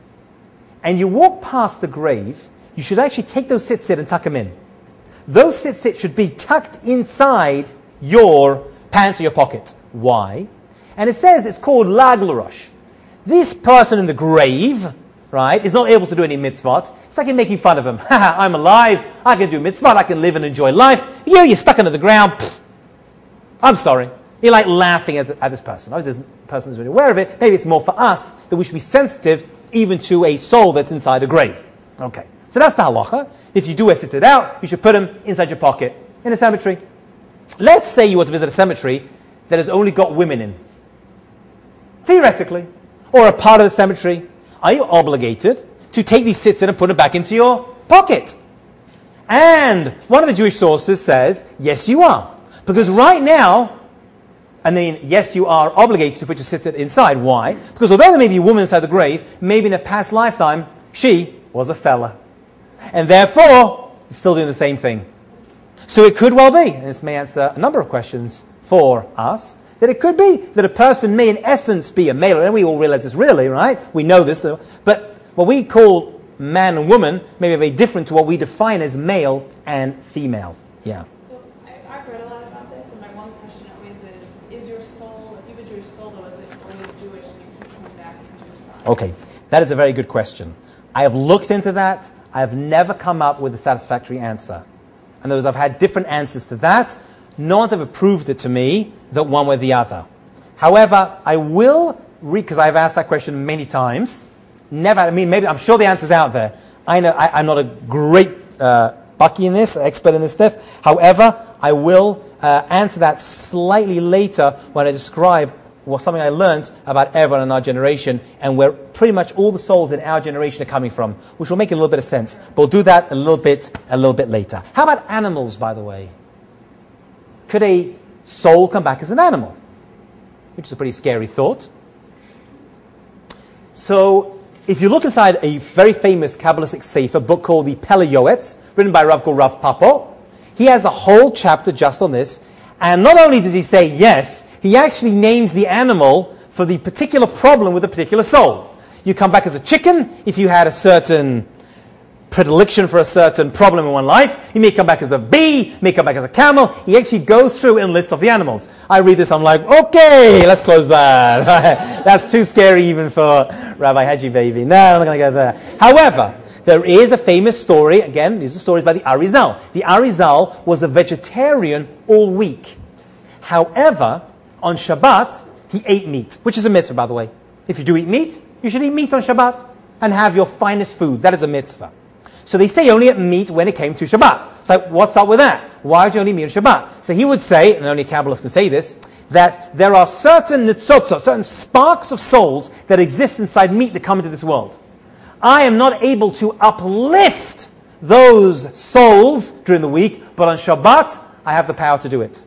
and you walk past the grave, you should actually take those tzitzit and tuck them in. Those tzitzit should be tucked inside your pants or your pocket. Why? And it says it's called lag l'rosh. This person in the grave, right, is not able to do any mitzvot. It's like you're making fun of him. I'm alive. I can do mitzvot. I can live and enjoy life. You, you're stuck under the ground. Pfft. I'm sorry. You're like laughing at, at this person. Obviously, this person is really aware of it. Maybe it's more for us that we should be sensitive even to a soul that's inside a grave. Okay. So that's the halacha. If you do sit it out, you should put them inside your pocket in a cemetery. Let's say you want to visit a cemetery that has only got women in. Theoretically. Or a part of the cemetery. Are you obligated to take these tzitzit and put them back into your pocket? And one of the Jewish sources says, yes, you are. Because right now, and then, yes, you are obligated to put your tzitzit inside. Why? Because although there may be a woman inside the grave, maybe in a past lifetime, she was a fella. And therefore, you're still doing the same thing. So it could well be, and this may answer a number of questions for us, that it could be that a person may in essence be a male, and we all realize this really, right? We know this, but what we call man and woman may be very different to what we define as male and female. Yeah. So I, I've read a lot about this, and my one question always is, is your soul, if you have a Jewish soul, though, is it always Jewish and you keep coming back to Jewish body? Okay, that is a very good question. I have looked into that. I have never come up with a satisfactory answer. In other words, I've had different answers to that. No one's ever proved it to me that one way or the other. However, I will read, because I've asked that question many times. Never, I mean, maybe, I'm sure the answer's out there. I know, I, I'm not a great uh, bucky in this, expert in this stuff. However, I will uh, answer that slightly later when I describe well, something I learned about everyone in our generation and where pretty much all the souls in our generation are coming from, which will make a little bit of sense. But we'll do that a little bit, a little bit later. How about animals, by the way? Could a soul come back as an animal? Which is a pretty scary thought. So, if you look inside a very famous Kabbalistic sefer book called the Pele Yoetz, written by a Rav called Rav Papo, he has a whole chapter just on this. And not only does he say yes, he actually names the animal for the particular problem with a particular soul. You come back as a chicken if you had a certain predilection for a certain problem in one life. You may come back as a bee, you may come back as a camel. He actually goes through and lists of the animals. I read this, I'm like, okay, let's close that. That's too scary even for Rabbi Haji Baby. No, I'm not going to go there. However, there is a famous story, again, these are stories by the Arizal. The Arizal was a vegetarian all week. However, on Shabbat, he ate meat, which is a mitzvah, by the way. If you do eat meat, you should eat meat on Shabbat and have your finest foods. That is a mitzvah. So they say only eat meat when it came to Shabbat. So what's up with that? Why do you only eat meat on Shabbat? So he would say, and only Kabbalists can say this, that there are certain nitzotzot, certain sparks of souls that exist inside meat that come into this world. I am not able to uplift those souls during the week, but on Shabbat, I have the power to do it.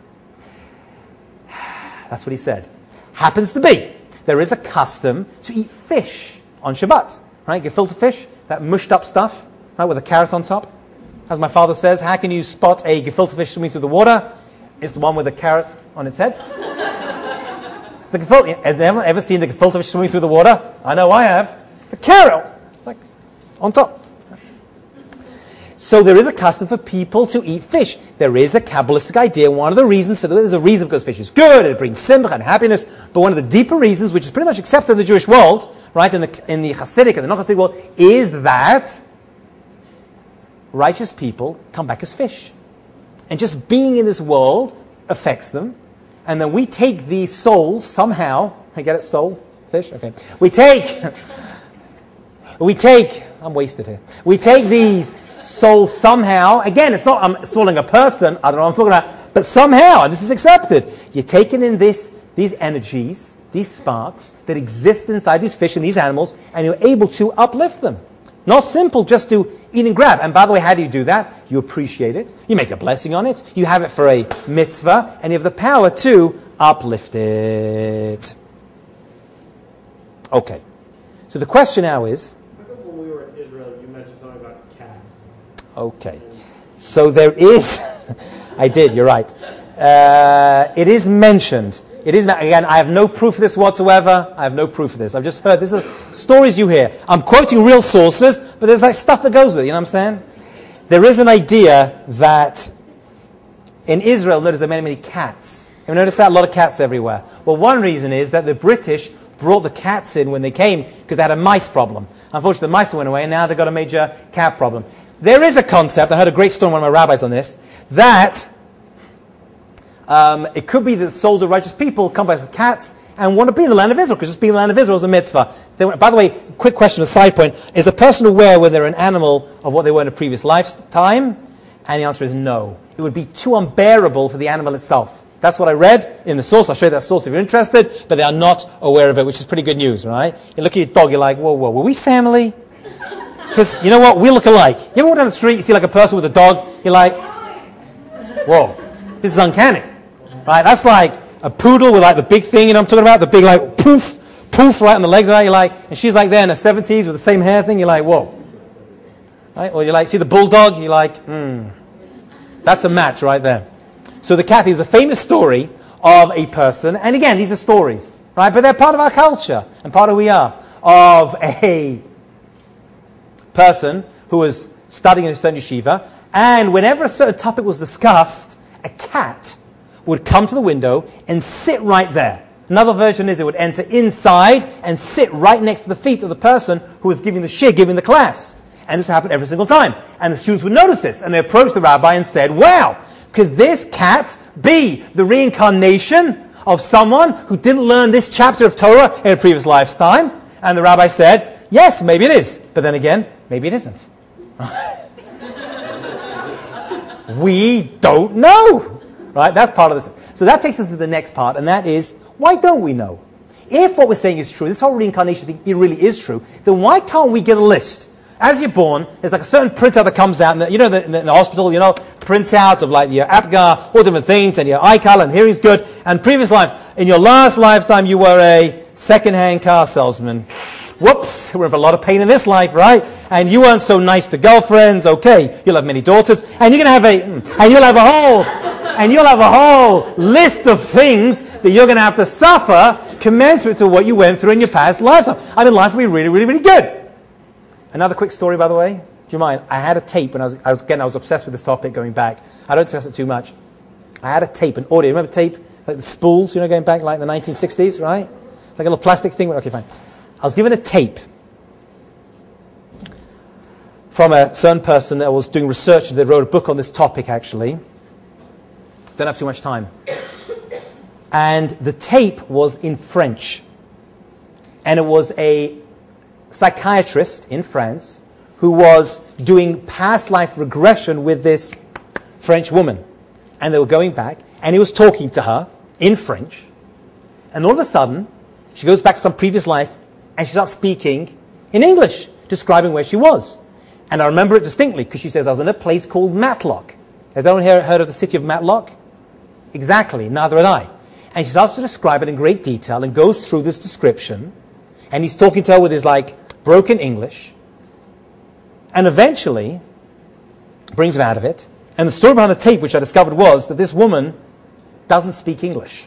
That's what he said. Happens to be, there is a custom to eat fish on Shabbat. Right? Gefilte fish, that mushed up stuff, right, with a carrot on top. As my father says, how can you spot a gefilte fish swimming through the water? It's the one with a carrot on its head. The gefilte, has anyone ever seen the gefilte fish swimming through the water? I know I have. The carrot, like, on top. So there is a custom for people to eat fish. There is a Kabbalistic idea. One of the reasons for that, there's a reason because fish is good, it brings simcha and happiness. But one of the deeper reasons, which is pretty much accepted in the Jewish world, right, in the in the Hasidic and the non-Hasidic world, is that righteous people come back as fish. And just being in this world affects them. And then we take these souls somehow, I get it, soul, fish? Okay. We take, we take, I'm wasted here. We take these souls somehow, again, it's not I'm swallowing a person, I don't know what I'm talking about, but somehow, and this is accepted, you're taking in this, these energies, these sparks that exist inside these fish and these animals, and you're able to uplift them. Not simple just to eat and grab. And by the way, how do you do that? You appreciate it. You make a blessing on it. You have it for a mitzvah. And you have the power to uplift it. Okay. So the question now is... How come when we were in Israel, you mentioned something about cats? Okay. So there is... I did, you're right. Uh, it is mentioned. It is, again, I have no proof of this whatsoever. I have no proof of this. I've just heard, this is stories you hear. I'm quoting real sources, but there's like stuff that goes with it, you know what I'm saying? There is an idea that in Israel, notice there are many, many cats. Have you noticed that? A lot of cats everywhere. Well, one reason is that the British brought the cats in when they came because they had a mice problem. Unfortunately, the mice went away, and now they've got a major cat problem. There is a concept, I heard a great story from one of my rabbis on this, that um, it could be that souls of righteous people come by some cats and want to be in the land of Israel, because just being in the land of Israel is a mitzvah. They, by the way, quick question, a side point, is a person aware whether they're an animal of what they were in a previous lifetime? And the answer is no. It would be too unbearable for the animal itself. That's what I read in the source. I'll show you that source if you're interested, but they are not aware of it, which is pretty good news, right? You look at your dog, you're like, whoa, whoa, were we family? Because, you know what, we look alike. You ever walk down the street, you see like a person with a dog, you're like, whoa, this is uncanny. Right? That's like a poodle with like the big thing, you know what I'm talking about? The big like poof, poof right on the legs, right? You're like, and she's like there in her seventies with the same hair thing, you're like, whoa. Right? Or you like, see the bulldog, you're like, hmm, that's a match right there. So the cat is a famous story of a person, and again, these are stories, right? But they're part of our culture, and part of who we are, of a person who was studying in a certain yeshiva, and whenever a certain topic was discussed, a cat would come to the window and sit right there. Another version is it would enter inside and sit right next to the feet of the person who was giving the shir, giving the class. And this happened every single time. And the students would notice this, and they approached the rabbi and said, wow, could this cat be the reincarnation of someone who didn't learn this chapter of Torah in a previous lifetime? And the rabbi said, yes, maybe it is. But then again, maybe it isn't. We don't know. Right? That's part of this. So that takes us to the next part, and that is, why don't we know? If what we're saying is true, this whole reincarnation thing, it really is true, then why can't we get a list? As you're born, there's like a certain printout that comes out, and you know, the, in, the, in the hospital, you know, printouts of like your APGAR, all different things, and your iCal, and hearing's good, and previous lives. In your last lifetime, you were a second-hand car salesman. Whoops, we're in for a lot of pain in this life, right? And you weren't so nice to girlfriends. Okay, you'll have many daughters, and you're gonna have a, and you'll have a whole, and you'll have a whole list of things that you're gonna have to suffer commensurate to what you went through in your past lifetime. I mean, life will be really, really, really good. Another quick story, by the way. Do you mind? I had a tape when I was, I was again, I was obsessed with this topic going back. I don't discuss it too much. I had a tape, an audio. Remember tape? Like the spools, you know, going back like the nineteen sixties, right? It's like a little plastic thing. Okay, fine. I was given a tape from a certain person that was doing research, and they wrote a book on this topic, actually. Don't have too much time. And the tape was in French. And it was a psychiatrist in France who was doing past life regression with this French woman. And they were going back, and he was talking to her in French. And all of a sudden, she goes back to some previous life, and she starts speaking in English, describing where she was. And I remember it distinctly, because she says, I was in a place called Matlock. Has anyone here heard of the city of Matlock? Exactly, neither had I. And she starts to describe it in great detail, and goes through this description, and he's talking to her with his, like, broken English, and eventually brings him out of it. And the story behind the tape, which I discovered, was that this woman doesn't speak English.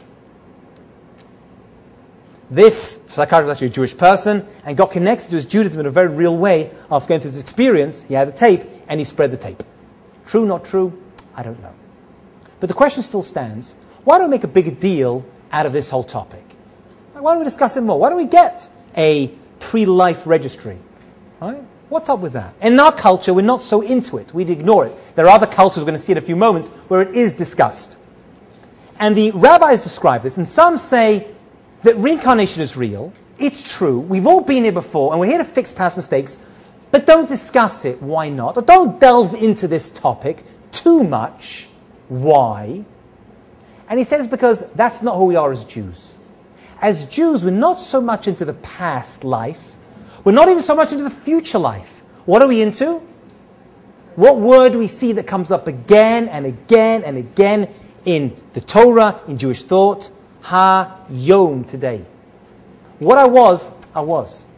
This psychiatrist was actually a Jewish person and got connected to his Judaism in a very real way after going through this experience. He had the tape, and he spread the tape. True, not true? I don't know. But the question still stands, why don't we make a bigger deal out of this whole topic? Why don't we discuss it more? Why don't we get a pre-life registry? Right? What's up with that? In our culture, we're not so into it. We'd ignore it. There are other cultures, we're going to see in a few moments, where it is discussed. And the rabbis describe this, and some say that reincarnation is real. It's true. We've all been here before, and we're here to fix past mistakes, but don't discuss it. Why not? Or don't delve into this topic too much. Why? And he says because that's not who we are as Jews. As Jews, we're not so much into the past life. We're not even so much into the future life. What are we into? What word do we see that comes up again and again and again in the Torah, in Jewish thought? Ha-yom, today. What I was, I was.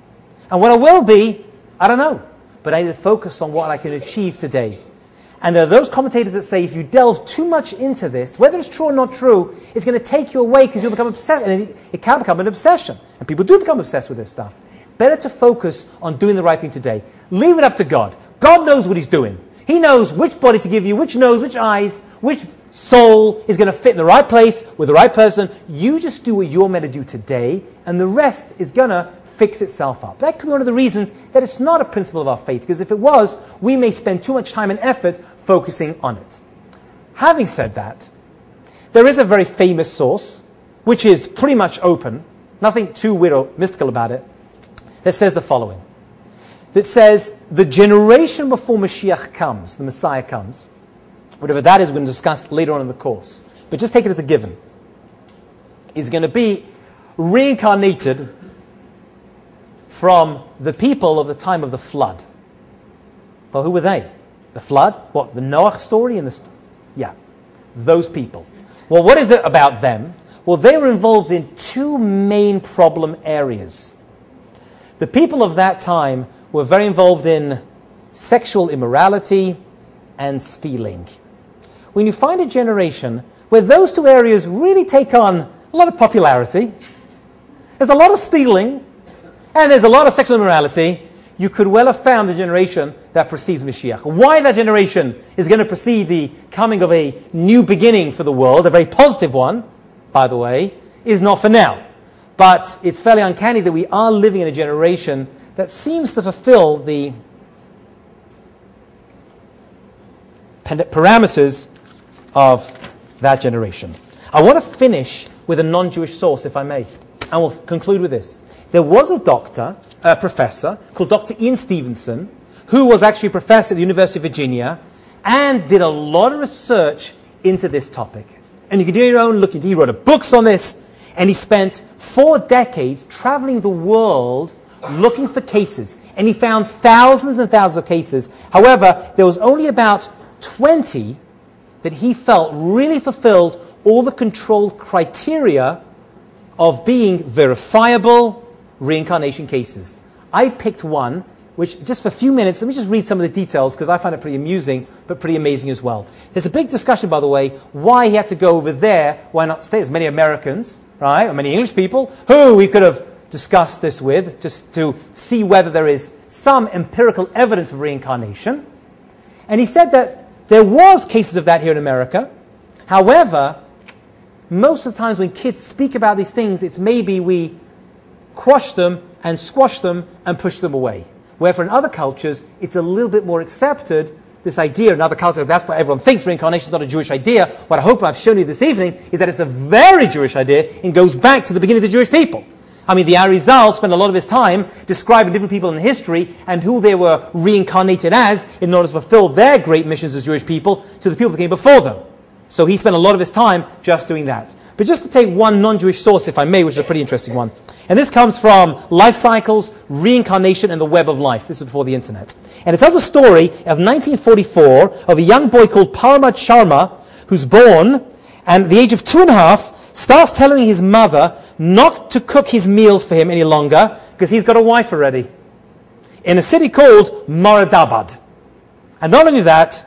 And what I will be, I don't know. But I need to focus on what I can achieve today. And there are those commentators that say if you delve too much into this, whether it's true or not true, it's going to take you away because you'll become obsessed. And it, it can become an obsession. And people do become obsessed with this stuff. Better to focus on doing the right thing today. Leave it up to God. God knows what he's doing. He knows which body to give you, which nose, which eyes, which soul is going to fit in the right place with the right person. You just do what you're meant to do today, and the rest is going to fix itself up. That could be one of the reasons that it's not a principle of our faith, because if it was, we may spend too much time and effort focusing on it. Having said that, there is a very famous source, which is pretty much open, nothing too weird or mystical about it, that says the following. That says the generation before Mashiach comes, the Messiah comes, whatever that is, we're going to discuss later on in the course, but just take it as a given, is going to be reincarnated from the people of the time of the flood. Well, who were they? The flood? What, the Noah story? and the st- Yeah, those people. Well, what is it about them? Well, they were involved in two main problem areas. The people of that time were very involved in sexual immorality and stealing. When you find a generation where those two areas really take on a lot of popularity, there's a lot of stealing, and there's a lot of sexual immorality, you could well have found the generation that precedes Mashiach. Why that generation is going to precede the coming of a new beginning for the world, a very positive one, by the way, is not for now. But it's fairly uncanny that we are living in a generation that seems to fulfill the parameters of that generation. I want to finish with a non-Jewish source, if I may, and we'll conclude with this. There was a doctor, a professor, called Doctor Ian Stevenson, who was actually a professor at the University of Virginia and did a lot of research into this topic. And you can do your own looking. He wrote books on this, and he spent four decades traveling the world looking for cases. And he found thousands and thousands of cases. However, there was only about twenty that he felt really fulfilled all the control criteria of being verifiable reincarnation cases. I picked one, which just for a few minutes, let me just read some of the details because I find it pretty amusing, but pretty amazing as well. There's a big discussion, by the way, why he had to go over there, why not stay. There's many Americans, right, or many English people, who we could have discussed this with, just to see whether there is some empirical evidence of reincarnation. And he said that there was cases of that here in America. However, most of the times when kids speak about these things, it's maybe we quash them and squash them and push them away. Where for in other cultures, it's a little bit more accepted, this idea in other cultures, that's what everyone thinks, reincarnation is not a Jewish idea. What I hope I've shown you this evening is that it's a very Jewish idea and goes back to the beginning of the Jewish people. I mean, the Arizal spent a lot of his time describing different people in history and who they were reincarnated as in order to fulfill their great missions as Jewish people to the people that came before them. So he spent a lot of his time just doing that. But just to take one non-Jewish source, if I may, which is a pretty interesting one. And this comes from Life Cycles, Reincarnation, and the Web of Life. This is before the internet. And it tells a story of nineteen forty-four of a young boy called Paramad Sharma, who's born, and at the age of two and a half, starts telling his mother not to cook his meals for him any longer, because he's got a wife already, in a city called Moradabad. And not only that,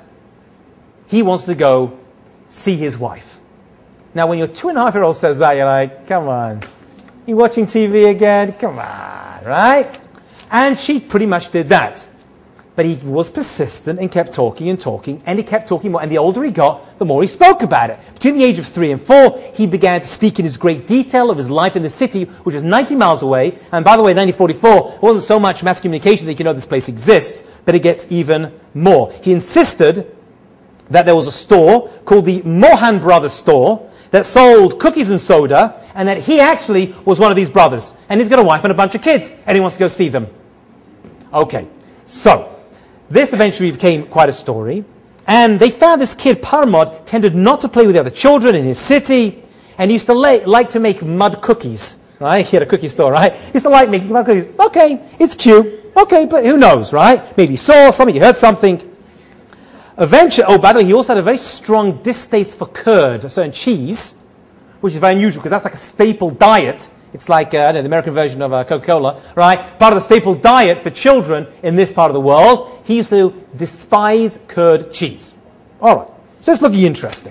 he wants to go see his wife. Now, when your two and a half year old says that, you're like, come on. You watching T V again? Come on, right? And she pretty much did that. But he was persistent and kept talking and talking, and he kept talking more. And the older he got, the more he spoke about it. Between the age of three and four, he began to speak in his great detail of his life in the city, which was ninety miles away. And by the way, nineteen forty-four, it wasn't so much mass communication that you know this place exists, but it gets even more. He insisted that there was a store called the Mohan Brothers store that sold cookies and soda, and that he actually was one of these brothers. And he's got a wife and a bunch of kids, and he wants to go see them. Okay, so this eventually became quite a story. And they found this kid, Paramad, tended not to play with the other children in his city, and he used to lay, like to make mud cookies. Right? He had a cookie store, right? He used to like making mud cookies. Okay, it's cute. Okay, but who knows, right? Maybe he saw something, he heard something. Eventually, oh, by the way, he also had a very strong distaste for curd, a certain cheese, which is very unusual because that's like a staple diet. If It's like uh, I don't know, the American version of uh, Coca-Cola, right? Part of the staple diet for children in this part of the world. He used to despise curd cheese. All right, so it's looking interesting.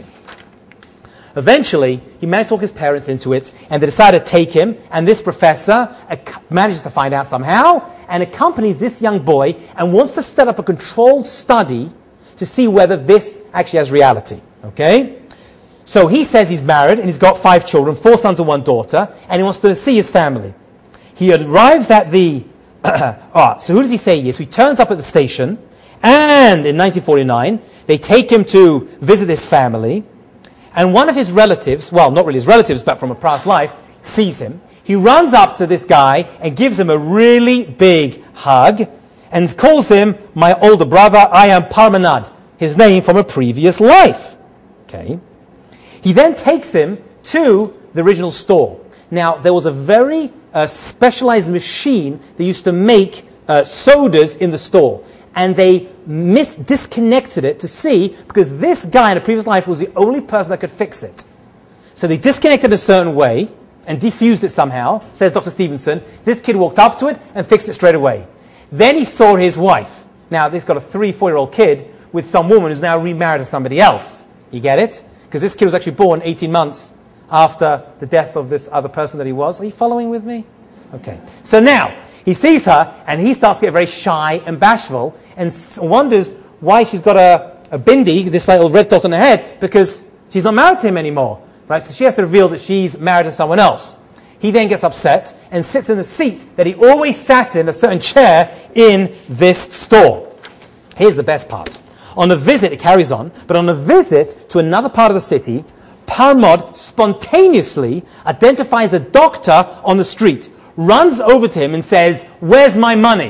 Eventually, he managed to talk his parents into it, and they decided to take him, and this professor ac- manages to find out somehow, and accompanies this young boy, and wants to set up a controlled study to see whether this actually has reality, okay? So he says he's married, and he's got five children, four sons and one daughter, and he wants to see his family. He arrives at the... oh, so who does he say he is? So he turns up at the station, and in nineteen forty-nine, they take him to visit his family, and one of his relatives, well, not really his relatives, but from a past life, sees him. He runs up to this guy and gives him a really big hug and calls him my older brother. I am Parmanad, his name from a previous life. Okay. He then takes him to the original store. Now, there was a very uh, specialized machine that used to make uh, sodas in the store. And they mis- disconnected it to see, because this guy in a previous life was the only person that could fix it. So they disconnected it a certain way and defused it somehow, says Doctor Stevenson. This kid walked up to it and fixed it straight away. Then he saw his wife. Now, this got a three, four-year-old kid with some woman who's now remarried to somebody else. You get it? Because this kid was actually born eighteen months after the death of this other person that he was. Are you following with me? Okay. So now, he sees her, and he starts to get very shy and bashful, and wonders why she's got a, a bindi, this little red dot on her head, because she's not married to him anymore. Right? So she has to reveal that she's married to someone else. He then gets upset and sits in the seat that he always sat in, a certain chair, in this store. Here's the best part. On a visit, it carries on, but on a visit to another part of the city, Parmod spontaneously identifies a doctor on the street, runs over to him and says, "Where's my money?"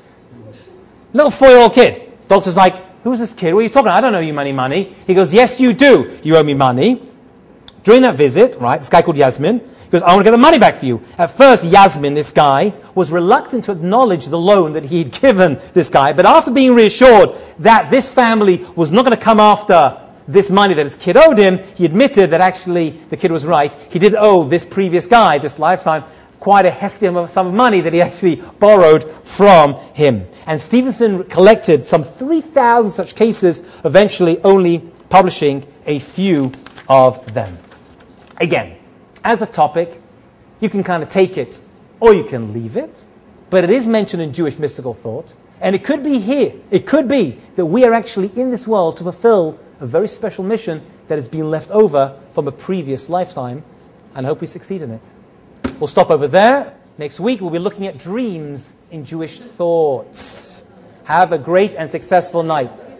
Little four-year-old kid. Doctor's like, "Who's this kid? What are you talking about? I don't owe you money, money." He goes, "Yes, you do. You owe me money." During that visit, right, this guy called Yasmin, he goes, "I want to get the money back for you." At first, Yasmin, this guy, was reluctant to acknowledge the loan that he'd given this guy, but after being reassured that this family was not going to come after this money that his kid owed him, he admitted that actually the kid was right. He did owe this previous guy, this lifetime, quite a hefty sum of money that he actually borrowed from him. And Stevenson collected some three thousand such cases, eventually only publishing a few of them. Again, as a topic, you can kind of take it or you can leave it, but it is mentioned in Jewish mystical thought, and it could be here. It could be that we are actually in this world to fulfill a very special mission that has been left over from a previous lifetime, and I hope we succeed in it. We'll stop over there. Next week, we'll be looking at dreams in Jewish thoughts. Have a great and successful night.